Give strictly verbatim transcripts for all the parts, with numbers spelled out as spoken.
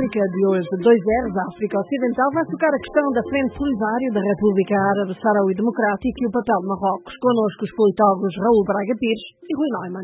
África de hoje. dois zero da África Ocidental vai tocar a questão da Frente Polisário da República Árabe Saharaui Democrática e o papel de Marrocos. Connosco os politólogos Raul Braga Pires e Rui Neumann.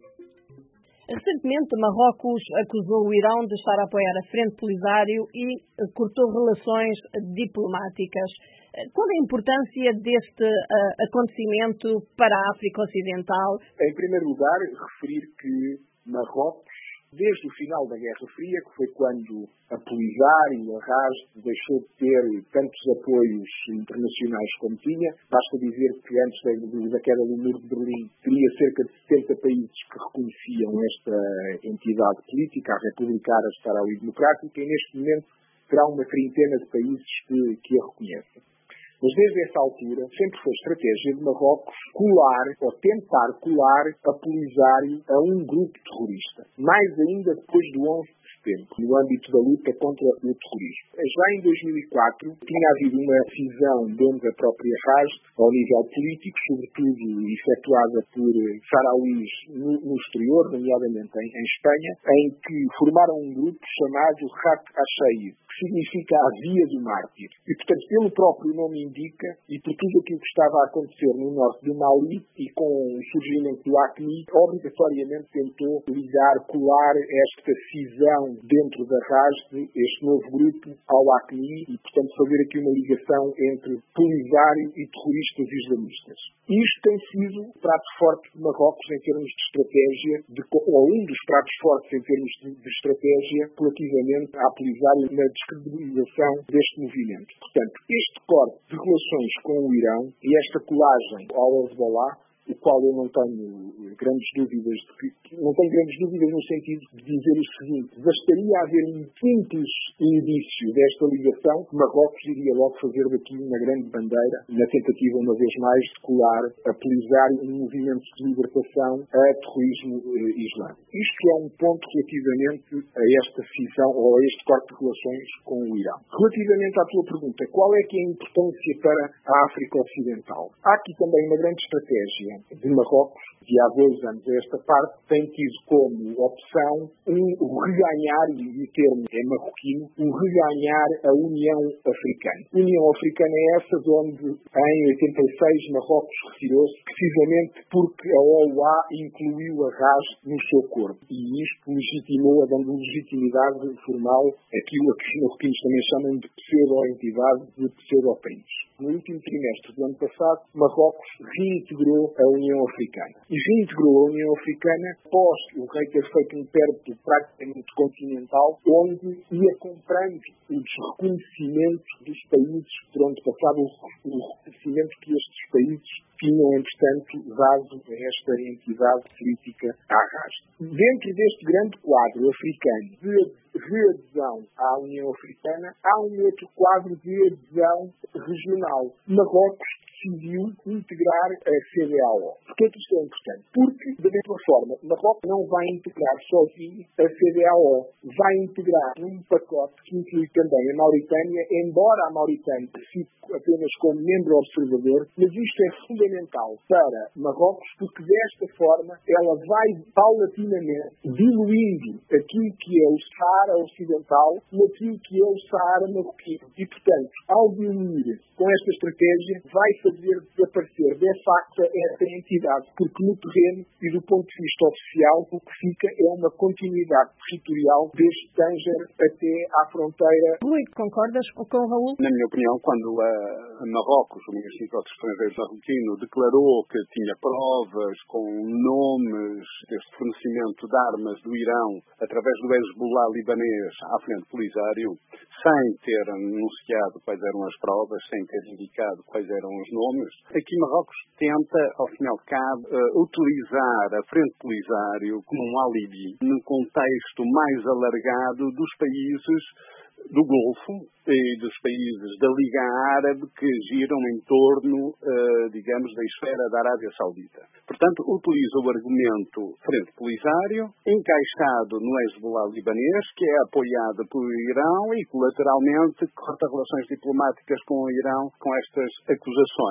Recentemente, Marrocos acusou o Irão de estar a apoiar a Frente Polisário e cortou relações diplomáticas. Qual é a importância deste uh, acontecimento para a África Ocidental? Em primeiro lugar, referir que Marrocos, desde o final da Guerra Fria, que foi quando a Polisário, a Rasd, deixou de ter tantos apoios internacionais como tinha, basta dizer que antes da, da queda do Muro de Berlim, teria cerca de setenta países que reconheciam esta entidade política, a República Árabe Saharaui Democrática, e neste momento terá uma trintena de países que, que a reconhecem. Mas desde essa altura sempre foi estratégia de Marrocos colar ou tentar colar a Polisário a um grupo terrorista. Mais ainda depois do onze de setembro, no âmbito da luta contra o terrorismo. Já em dois mil e quatro tinha havido uma cisão dentro da própria Rasd, ao nível político, sobretudo efetuada por sarauís no, no exterior, nomeadamente em, em Espanha, em que formaram um grupo chamado Rat al-Shair, que significa a Via do Mártir. E, portanto, pelo próprio nome indica, e por tudo aquilo que estava a acontecer no norte do Mali e com o surgimento do A C N I, obrigatoriamente tentou ligar, colar esta cisão dentro da Rasd, este novo grupo, ao A C N I e, portanto, fazer aqui uma ligação entre Polisário e terroristas islamistas. Isto tem sido o prato forte de Marrocos em termos de estratégia, de, ou um dos pratos fortes em termos de, de estratégia relativamente à Polisário na descredibilização deste movimento. Portanto, este corte de relações com o Irão e esta colagem ao Hezbollah, o qual eu não tenho grandes dúvidas, de que, não tenho grandes dúvidas no sentido de dizer o seguinte: bastaria haver um simples indício desta ligação, que Marrocos iria logo fazer daqui uma grande bandeira, na tentativa, uma vez mais, de colar a Polisário um movimento de libertação a terrorismo eh, islâmico. Isto é um ponto relativamente a esta cisão ou a este corte de relações com o Irão. Relativamente à tua pergunta, qual é que é a importância para a África Ocidental? Há aqui também uma grande estratégia de Marrocos, que há dois anos a esta parte, tem tido como opção um reganhar, e o termo é marroquino, um reganhar a União Africana. A União Africana é essa de onde, em oitenta e seis, Marrocos retirou-se, precisamente porque a O U A incluiu a Rasd no seu corpo. E isto legitimou, dando legitimidade formal, aquilo a que os marroquinos também chamam de pseudo-entidade, de pseudo-país. No último trimestre do ano passado, Marrocos reintegrou a União Africana. E reintegrou a União Africana após o rei ter feito um périplo praticamente continental, onde ia comprando os reconhecimentos dos países por onde passava o reconhecimento que estes países tinham, entretanto, dado a esta entidade política à Rasd. Dentro deste grande quadro africano de readesão à União Africana, há um outro quadro de adesão regional. Marrocos decidiu integrar a C D A O. Por que é que isto é importante? Porque, da mesma forma, Marrocos não vai integrar sozinho a C D A O. Vai integrar um pacote que inclui também a Mauritânia, embora a Mauritânia fique apenas como membro observador, mas isto é fundamental para Marrocos, porque desta forma ela vai paulatinamente diluindo aquilo que é o Saara Ocidental naquilo que é o Saara Marroquino. E, portanto, ao diluir com esta estratégia, vai fazer desaparecer de facto esta entidade, porque no terreno e do ponto de vista oficial o que fica é uma continuidade territorial desde Tanger até à fronteira. Rui, concordas com o Raul? Na minha opinião, quando a Marrocos, o Ministério dos Estrangeiros argentino, declarou que tinha provas com nomes deste fornecimento de armas do Irão através do Hezbollah libanês à frente Polisário, sem ter anunciado quais eram as provas, sem ter indicado quais eram os nomes, aqui Marrocos tenta, ao fim e ao cabo, uh, utilizar a Frente Polisário como um alibi num contexto mais alargado dos países do Golfo e dos países da Liga Árabe que giram em torno, uh, digamos, da esfera da Arábia Saudita. Portanto, utiliza o argumento Frente Polisário, encaixado no Hezbollah libanês, que é apoiado pelo Irão e, colateralmente, corta relações diplomáticas com o Irão com estas acusações.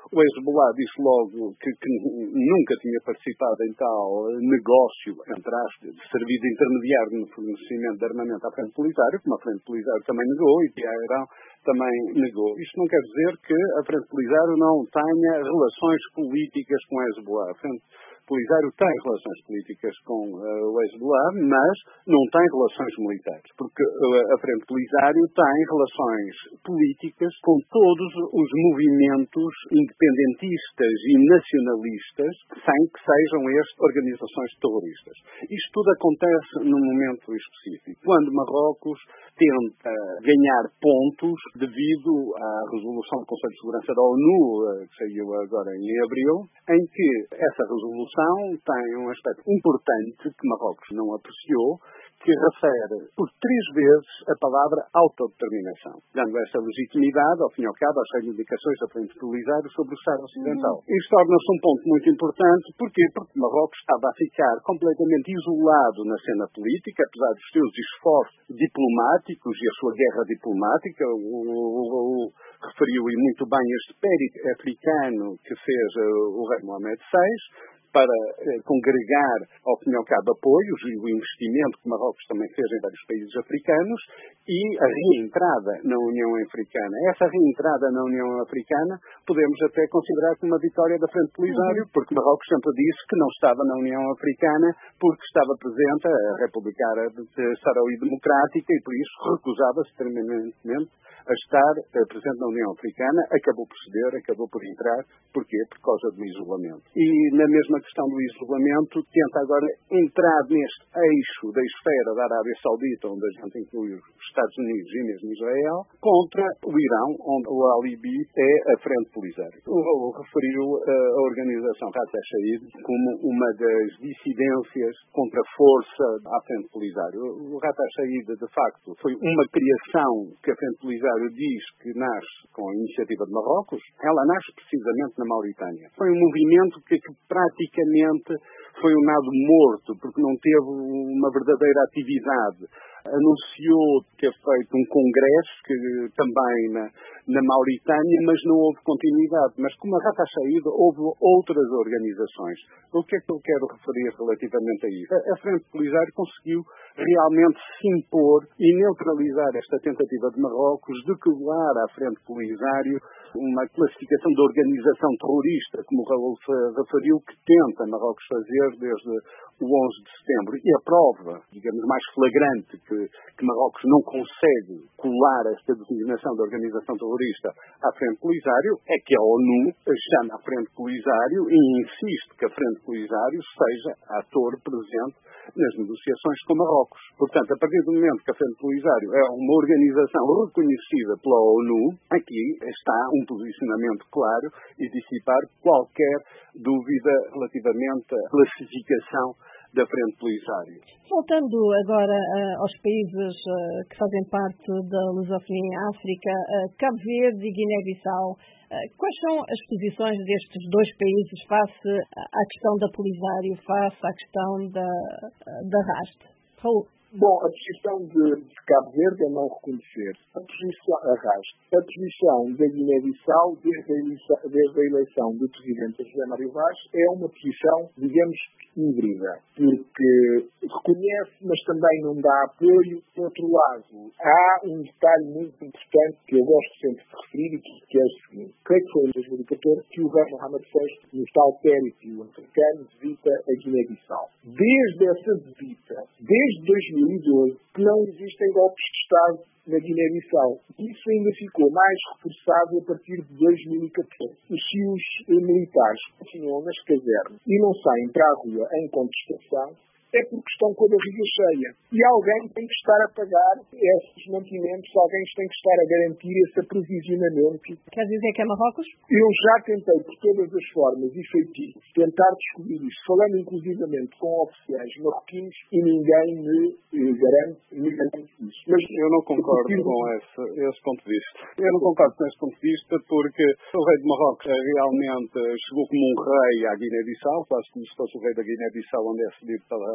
O Hezbollah disse logo que, que nunca tinha participado em tal negócio, entre aspas, de servir de intermediário no fornecimento de armamento à Frente Polisário, como a Frente Polisário também negou e que a Irão também negou. Isto não quer dizer que a Frente Polisário não tenha relações políticas com a Hezbollah. A Frente Polisário tem relações políticas com uh, o Hezbollah, mas não tem relações militares, porque uh, a Frente Polisário tem relações políticas com todos os movimentos independentistas e nacionalistas, sem que sejam estes organizações terroristas. Isto tudo acontece num momento específico, quando Marrocos tenta ganhar pontos devido à resolução do Conselho de Segurança da ONU, que saiu agora em abril, em que essa resolução tem um aspecto importante que Marrocos não apreciou, que refere por três vezes a palavra autodeterminação, dando essa legitimidade, ao fim e ao cabo, às reivindicações da Frente Polisário sobre o Sahara Ocidental. Uhum. Isto torna-se um ponto muito importante. Porquê? Porque Marrocos estava a ficar completamente isolado na cena política, apesar dos seus esforços diplomáticos e a sua guerra diplomática. O, o, o, referiu e muito bem este périplo africano que fez o rei Mohamed seis, para eh, congregar, ao fim e ao cabo, apoios e o investimento que Marrocos também fez em vários países africanos e a reentrada na União Africana. Essa reentrada na União Africana podemos até considerar como uma vitória da Frente Polisário, porque Marrocos sempre disse que não estava na União Africana porque estava presente a República Árabe Saharaui Democrática e por isso recusava-se terminantemente a estar uh, presente na União Africana, acabou por ceder, acabou por entrar. Porquê? Por causa do isolamento. E na mesma questão do isolamento, tenta agora entrar neste eixo da esfera da Arábia Saudita, onde a gente inclui os Estados Unidos e mesmo Israel, contra o Irão, onde o alibi é a Frente Polisário. O Raul referiu uh, a organização Ras al-Shaid como uma das dissidências contra a força à Frente Polisário. O Ras al-Shaid, de facto, foi uma criação que a Frente Polisário diz que nasce com a iniciativa de Marrocos. Ela nasce precisamente na Mauritânia. Foi um movimento que, que praticamente foi um nado morto, porque não teve uma verdadeira atividade. Anunciou ter feito um congresso que, também na, na Mauritânia, mas não houve continuidade. Mas como a Ras al-Shaid, houve outras organizações. O que é que eu quero referir relativamente a isso? A, a Frente Polisário conseguiu realmente se impor e neutralizar esta tentativa de Marrocos de colar à Frente Polisário uma classificação de organização terrorista, como o Raul referiu, que tenta Marrocos fazer desde o onze de setembro. E a prova, digamos, mais flagrante que, que Marrocos não consegue colar esta designação de organização terrorista à Frente Polisário é que a ONU chama a Frente Polisário e insiste que a Frente Polisário seja ator presente nas negociações com Marrocos. Portanto, a partir do momento que a Frente Polisário é uma organização reconhecida pela ONU, aqui está um posicionamento claro e dissipar qualquer dúvida relativamente à classificação da Frente Polisário. Voltando agora uh, aos países uh, que fazem parte da lusofonia em África, uh, Cabo Verde e Guiné-Bissau, uh, quais são as posições destes dois países face à questão da Polisário, face à questão da, uh, da R A S T? Raul? Bom, a posição de, de Cabo Verde é não reconhecer a posição, a R A S T. A posição da Guiné-Bissau, desde a eleição, desde a eleição do presidente José Mário Vaz, é uma posição, digamos, híbrida, porque reconhece, mas também não dá apoio. Por outro lado, há um detalhe muito importante que eu gosto sempre de referir e que é o seguinte. Creio que foi em dois mil e catorze que o rei Mohamed sexto, no tal périplo africano, visita a Guiné-Bissau. Desde essa visita, desde dois mil e doze, que não existem golpes de Estado na Guiné-Bissau. Isso ainda ficou mais reforçado a partir de dois mil e catorze. E se os militares continuam nas casernas e não saem para a rua em contestação, é porque estão com a barriga cheia. E alguém tem que estar a pagar esses mantimentos, alguém tem que estar a garantir esse aprovisionamento. Quer dizer que é Marrocos? Eu já tentei, por todas as formas e feitiços, tentar descobrir isso, falando inclusivamente com oficiais marroquinos, e ninguém me eh, garante, me garante isso. Mas eu não concordo eu com esse, esse ponto de vista. Eu não concordo com esse ponto de vista porque o rei de Marrocos realmente chegou como um rei à Guiné-Bissau, quase como se fosse o rei da Guiné-Bissau, onde é cedido pela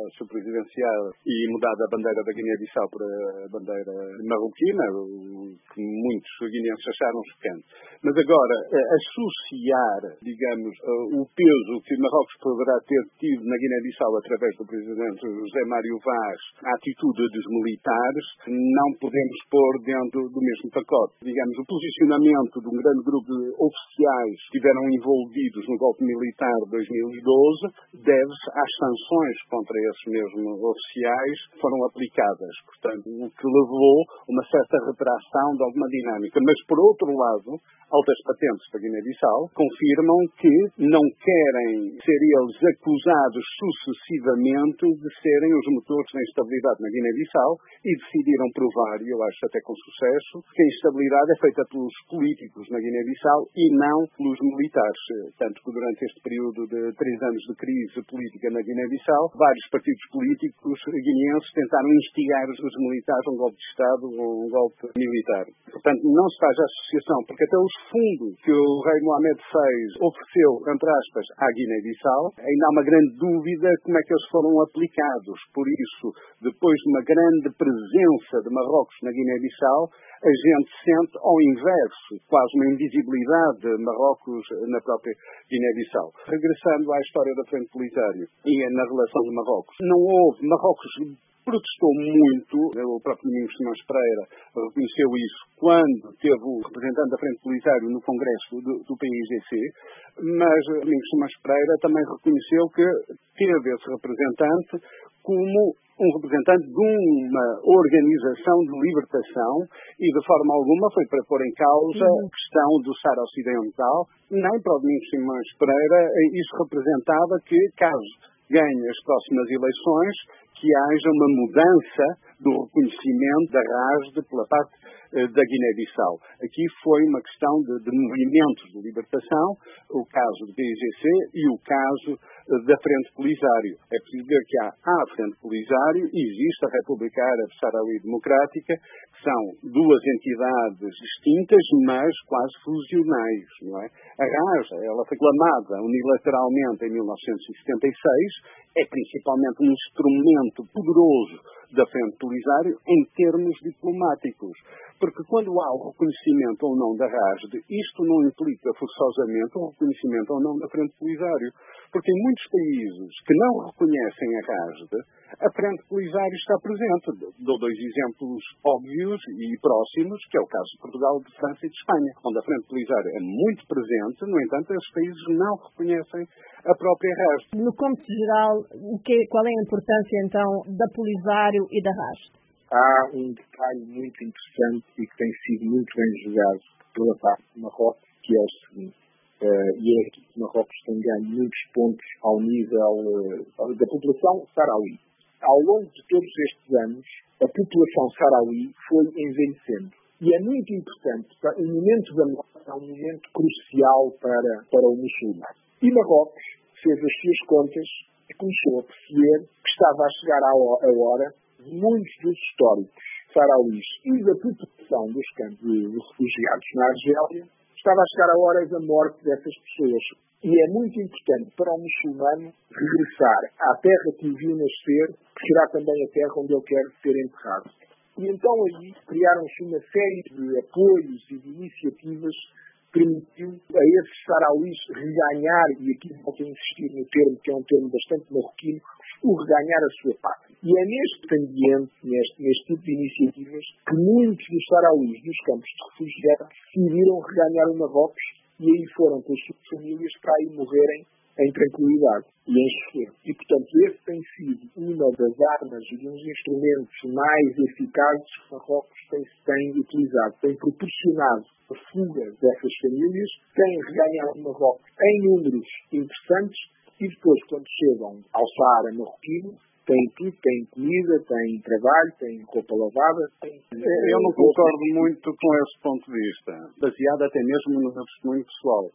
presidencial e mudado a bandeira da Guiné-Bissau para a bandeira marroquina, o que muitos guineenses acharam chocante. Mas agora, associar, digamos, o peso que Marrocos poderá ter tido na Guiné-Bissau através do presidente José Mário Vaz à atitude dos militares, não podemos pôr dentro do mesmo pacote. Digamos, o posicionamento de um grande grupo de oficiais que estiveram envolvidos no golpe militar de dois mil e doze deve-se às sanções contra esses mesmos oficiais que foram aplicadas. Portanto, o que levou uma certa retração de alguma dinâmica. Mas, por outro lado, altas patentes da Guiné-Bissau confirmam que não querem ser eles acusados sucessivamente de serem os motores da instabilidade na Guiné-Bissau e decidiram provar, e eu acho até com sucesso, que a instabilidade é feita pelos políticos na Guiné-Bissau e não pelos militares. Tanto que durante este período de três anos de crise política na Guiné-Bissau, vários partidos políticos guineenses tentaram instigar os militares a um golpe de Estado ou um golpe militar. Portanto, não se faz a associação, porque até os fundos que o rei Mohamed seis ofereceu, entre aspas, à Guiné-Bissau, ainda há uma grande dúvida como é que eles foram aplicados. Por isso, depois de uma grande presença de Marrocos na Guiné-Bissau, a gente sente, ao inverso, quase uma invisibilidade de Marrocos na própria Guiné-Bissau. Regressando à história da Frente Polisário e na relação de Marrocos, não houve, Marrocos protestou muito, o próprio Domingos Simões Pereira reconheceu isso quando teve o representante da Frente Polisário no Congresso do, do P I G C, mas Domingos Simões Pereira também reconheceu que teve esse representante como um representante de uma organização de libertação e de forma alguma foi para pôr em causa a questão do Saara Ocidental, nem para o Domingos Simões Pereira isso representava que, caso ganhe as próximas eleições, que haja uma mudança do reconhecimento da R A S D pela parte eh, da Guiné-Bissau. Aqui foi uma questão de, de movimentos de libertação, o caso do P I G C e o caso eh, da Frente Polisário. É preciso ver que há a Frente Polisário e existe a República Árabe Saharaui Democrática, que são duas entidades distintas, mas quase fusionais, não é? A R A S D, ela foi clamada unilateralmente em mil novecentos e setenta e seis, é principalmente um instrumento poderoso da Frente Polisário em termos diplomáticos. Porque quando há o reconhecimento ou não da R A S D, isto não implica forçosamente o reconhecimento ou não da Frente Polisário. Porque em muitos países que não reconhecem a R A S D, a Frente Polisário está presente. Dou dois exemplos óbvios e próximos, que é o caso de Portugal, de França e de Espanha, onde a Frente Polisário é muito presente, no entanto, esses países não reconhecem a própria R A S D. No cômputo geral, o que, qual é a importância, então, da Polisário e da R A S D? Há um detalhe muito interessante e que tem sido muito bem jogado pela parte de Marrocos, que é o seguinte, uh, e é aqui que Marrocos tem ganho muitos pontos ao nível uh, da população saharaui. Ao longo de todos estes anos, a população saharaui foi envelhecendo. E é muito importante, o momento da morte é um momento crucial para, para o muçulmano. E Marrocos fez as suas contas e começou a perceber que estava a chegar a hora de muitos dos históricos saharauis e da população dos campos de refugiados na Argélia, estava a chegar a hora da morte dessas pessoas. E é muito importante para o muçulmano regressar à terra que o viu nascer, que será também a terra onde ele quer ser enterrado. E então aí criaram-se uma série de apoios e de iniciativas que permitiu a esses sarauís reganhar, e aqui vou insistir no termo, que é um termo bastante marroquino, o reganhar a sua pátria. E é neste ambiente, neste, neste tipo de iniciativas, que muitos dos sarauís dos campos de refugiados decidiram reganhar o Marrocos e aí foram com as suas famílias para aí morrerem em tranquilidade e em sossego. E, portanto, esse tem sido uma das armas e dos instrumentos mais eficazes que Marrocos tem, tem utilizado. Tem proporcionado a fuga dessas famílias, tem reganhado o Marrocos em números interessantes e depois, quando chegam ao Saara marroquino, tem tudo, tem comida, tem trabalho, tem roupa lavada. Tem... Eu não concordo muito com esse ponto de vista, baseado até mesmo no meu testemunho pessoal.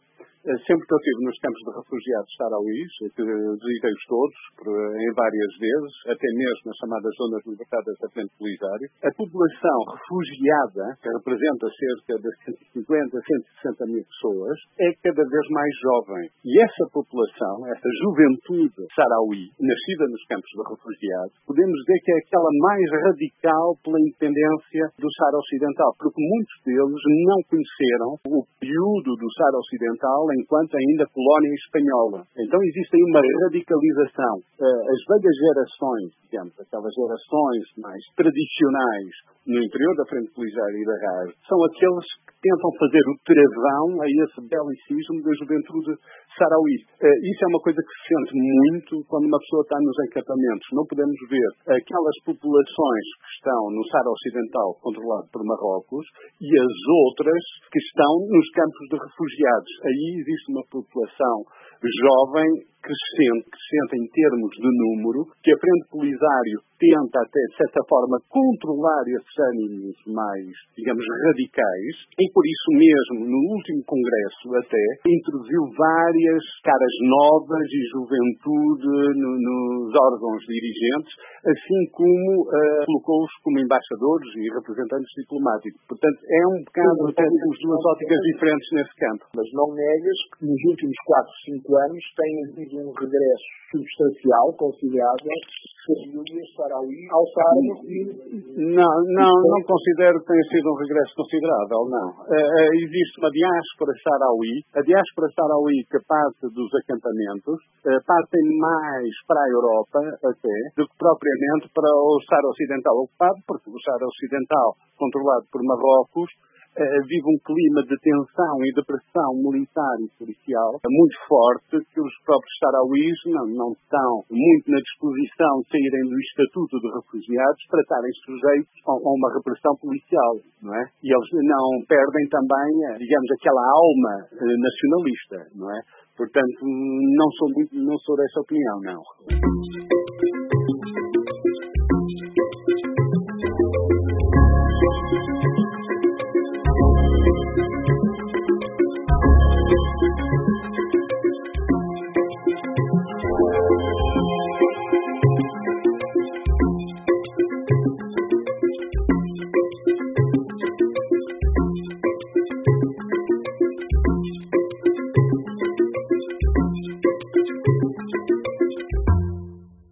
Sempre que eu estive nos campos de refugiados sarauís, que visitei-os todos, em várias vezes, até mesmo nas chamadas zonas libertadas da Frente Polisário, a população refugiada, que representa cerca de cento e cinquenta, cento e sessenta mil pessoas, é cada vez mais jovem. E essa população, essa juventude sarauí, nascida nos campos de refugiados, podemos dizer que é aquela mais radical pela independência do Saara Ocidental, porque muitos deles não conheceram o período do Saara Ocidental enquanto ainda colónia espanhola. Então existe aí uma radicalização. As velhas gerações, digamos, aquelas gerações mais tradicionais no interior da Frente Polisário e da R A S, são aqueles que tentam fazer o travão a esse belicismo da juventude sarauí. Isso é uma coisa que se sente muito quando uma pessoa está nos acampamentos. Não podemos ver aquelas populações que estão no Saara Ocidental, controlado por Marrocos, e as outras que estão nos campos de refugiados. Aí existe uma população jovem crescente, crescente em termos de número, que a Frente Polisário tenta até, de certa forma, controlar esses ânimos mais, digamos, radicais, e por isso mesmo, no último congresso até, introduziu várias caras novas e juventude no, nos órgãos dirigentes, assim como uh, colocou-os como embaixadores e representantes diplomáticos. Portanto, é um bocado, até temos duas óticas diferentes nesse campo. Mas não negas que nos últimos quatro, cinco anos tem havido um regresso substancial, considerável, da família sarauí ao Saara Marroquino. Não, não, não considero que tenha sido um regresso considerável, não. Uh, existe uma diáspora sarauí, a diáspora sarauí que parte dos acampamentos, uh, partem mais para a Europa até, do que propriamente para o Saara Ocidental ocupado, porque o Saara Ocidental, controlado por Marrocos, vive um clima de tensão e de pressão militar e policial muito forte, que os próprios sarauís não, não estão muito na disposição de saírem do Estatuto de Refugiados para estarem sujeitos a uma repressão policial, não é? E eles não perdem também, digamos, aquela alma nacionalista, não é? Portanto, não sou, muito, não sou dessa opinião, não.